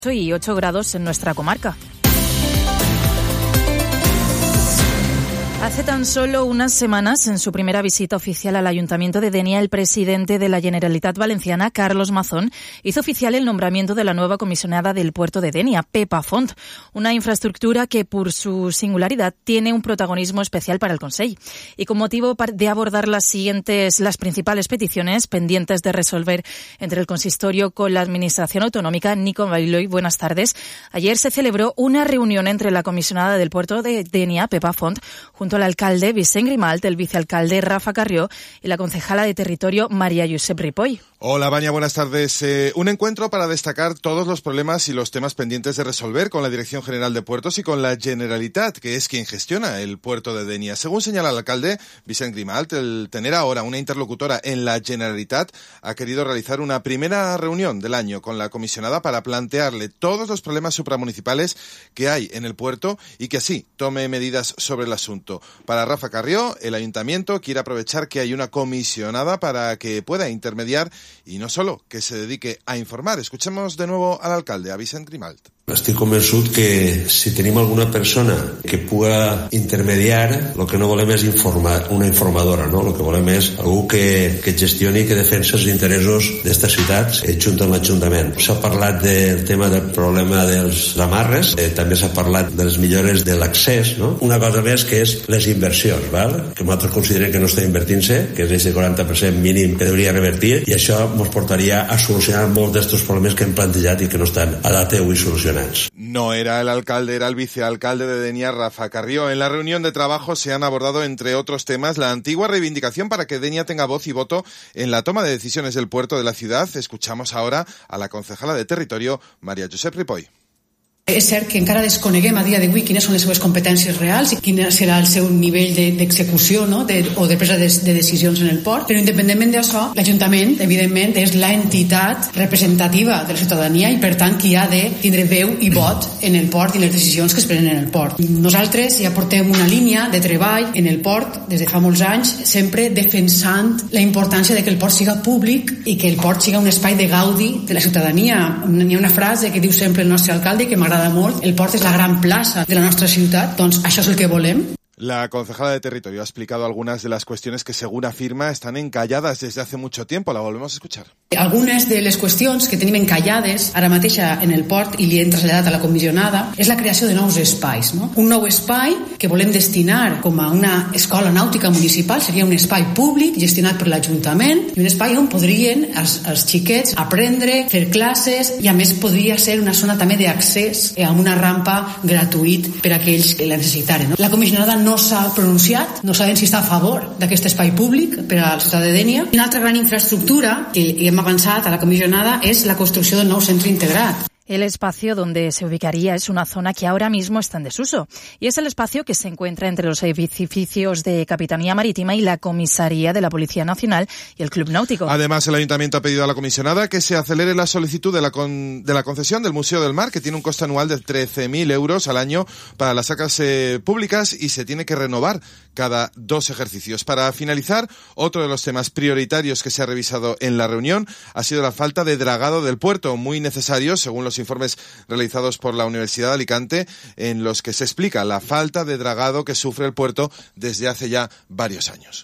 y 8 grados en nuestra comarca. Hace tan solo unas semanas, en su primera visita oficial al Ayuntamiento de Dénia, el presidente de la Generalitat Valenciana, Carlos Mazón, hizo oficial el nombramiento de la nueva comisionada del puerto de Dénia, Pepa Font, una infraestructura que, por su singularidad, tiene un protagonismo especial para el Consell. Y con motivo de abordar las principales peticiones pendientes de resolver entre el consistorio con la Administración Autonómica, Nico Bailoy, buenas tardes. Ayer se celebró una reunión entre la comisionada del puerto de Dénia, Pepa Font, junto al alcalde Vicent Grimalt, el vicealcalde Rafa Carrió y la concejala de territorio María Josep Ripoll. Hola, Vania, buenas tardes. Un encuentro para destacar todos los problemas y los temas pendientes de resolver con la Dirección General de Puertos y con la Generalitat, que es quien gestiona el puerto de Dénia. Según señala el alcalde Vicent Grimalt, el tener ahora una interlocutora en la Generalitat ha querido realizar una primera reunión del año con la comisionada para plantearle todos los problemas supramunicipales que hay en el puerto y que así tome medidas sobre el asunto. Para Rafa Carrió, el ayuntamiento quiere aprovechar que hay una comisionada para que pueda intermediar y no solo que se dedique a informar. Escuchemos de nuevo al alcalde, a Vicent Grimalt. Estic convençut que si tenim alguna persona que puga intermediar, el que no volem és una informadora, no? El que volem és algú que gestioni i que defensa els interessos d'esta ciutat junt amb l'Ajuntament. S'ha parlat del tema del problema dels amarres, també s'ha parlat de les millores de l'accés, no? Una cosa més que és les inversions, val? Que nosaltres considerem que no està invertint-se, que és aquest 40% mínim que hauria revertir, i això ens portaria a solucionar molts d'estos problemes que hem plantejat i que no estan a data d'avui solucionats. No era el alcalde, era el vicealcalde de Dénia, Rafa Carrió. En la reunión de trabajo se han abordado, entre otros temas, la antigua reivindicación para que Dénia tenga voz y voto en la toma de decisiones del puerto de la ciudad. Escuchamos ahora a la concejala de territorio, María Josep Ripoll. És cert que encara desconeguem a dia d'avui quines són les seves competències reals i quin serà el seu nivell d'execució, no? o de presa de decisions en el port, però independentment d'això, l'Ajuntament, evidentment, és l'entitat representativa de la ciutadania i, per tant, qui ha de tindre veu i vot en el port i les decisions que es prenen en el port. Nosaltres ja portem una línia de treball en el port des de fa molts anys, sempre defensant la importància de que el port siga públic i que el port siga un espai de gaudi de la ciutadania. Hi ha una frase que diu sempre el nostre alcalde que m'agrada molt, el port és la gran plaça de la nostra ciutat, doncs això és el que volem. La concejala de territorio ha explicado algunas de las cuestiones que, según afirma, están encalladas desde hace mucho tiempo. La volvemos a escuchar. Algunes de les qüestions que tenim encallades ara mateixa en el port i li hem traslladat a la comissionada és la creació de nous espais, no? Un nou espai que volem destinar com a una escola nàutica municipal, seria un espai públic gestionat per l'Ajuntament i un espai on podrien els xiquets aprendre, fer classes i a més podria ser una zona també d'accés amb una rampa gratuït per a aquells que la necessitaren, no? La comissionada no s'ha pronunciat, no sabem si està a favor d'aquest espai públic per a la ciutat de Dénia. Una altra gran infraestructura que hem avançat a la comissionada és la construcció del nou centre integrat. El espacio donde se ubicaría es una zona que ahora mismo está en desuso y es el espacio que se encuentra entre los edificios de Capitanía Marítima y la Comisaría de la Policía Nacional y el Club Náutico. Además, el Ayuntamiento ha pedido a la comisionada que se acelere la solicitud de la concesión del Museo del Mar, que tiene un coste anual de 13.000 euros al año para las arcas públicas y se tiene que renovar cada 2 ejercicios. Para finalizar, otro de los temas prioritarios que se ha revisado en la reunión ha sido la falta de dragado del puerto, muy necesario según los informes realizados por la Universidad de Alicante, en los que se explica la falta de dragado que sufre el puerto desde hace ya varios años.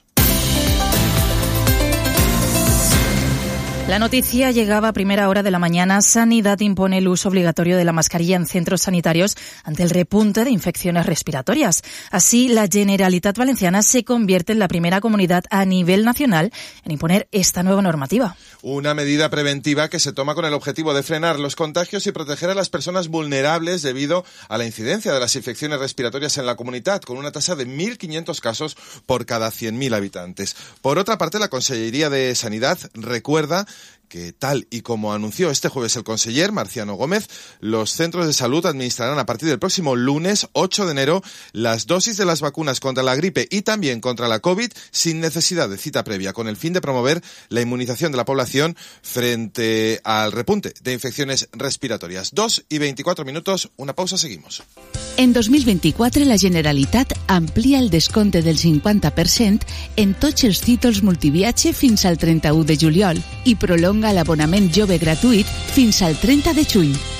La noticia llegaba a primera hora de la mañana. Sanidad impone el uso obligatorio de la mascarilla en centros sanitarios ante el repunte de infecciones respiratorias. Así, la Generalitat Valenciana se convierte en la primera comunidad a nivel nacional en imponer esta nueva normativa. Una medida preventiva que se toma con el objetivo de frenar los contagios y proteger a las personas vulnerables debido a la incidencia de las infecciones respiratorias en la comunidad, con una tasa de 1.500 casos por cada 100.000 habitantes. Por otra parte, la Consellería de Sanidad recuerda que, tal y como anunció este jueves el conseller Marciano Gómez, los centros de salud administrarán a partir del próximo lunes 8 de enero las dosis de las vacunas contra la gripe y también contra la COVID sin necesidad de cita previa, con el fin de promover la inmunización de la población frente al repunte de infecciones respiratorias. 2:24, una pausa, seguimos. En 2024, la Generalitat amplia el descompte del 50% en tots els títols multiviatge fins al 31 de juliol i prolonga l'abonament jove gratuït fins al 30 de juny.